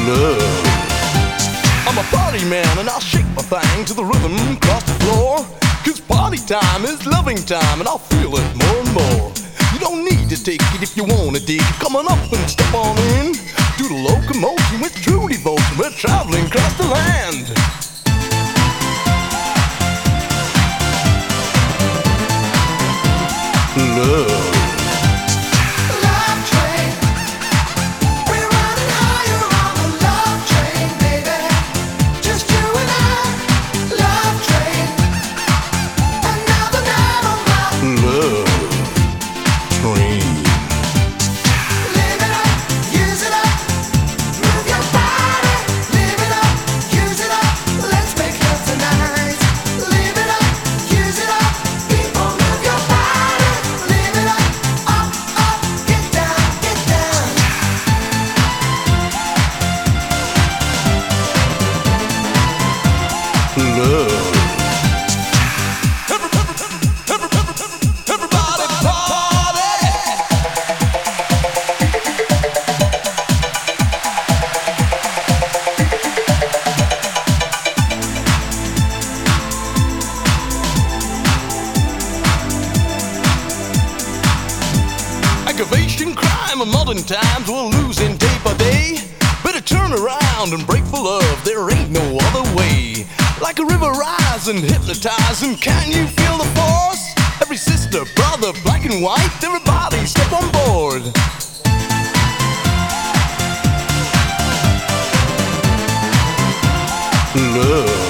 love. I'm a party man and I'll shake my thing to the rhythm across the floor. 'Cause party time is loving time and I'll feel it more and more. You don't need to take it if you wanna dig it. Come on up and step on in. Do the locomotion with true devotion. We're traveling across the land. Love. Aggravation, crime, and modern times we're losing day by day. Better turn around and break for love, there ain't no other way. Like a river rising, hypnotizing, can you feel the force? Every sister, brother, black and white, everybody step on board. Love.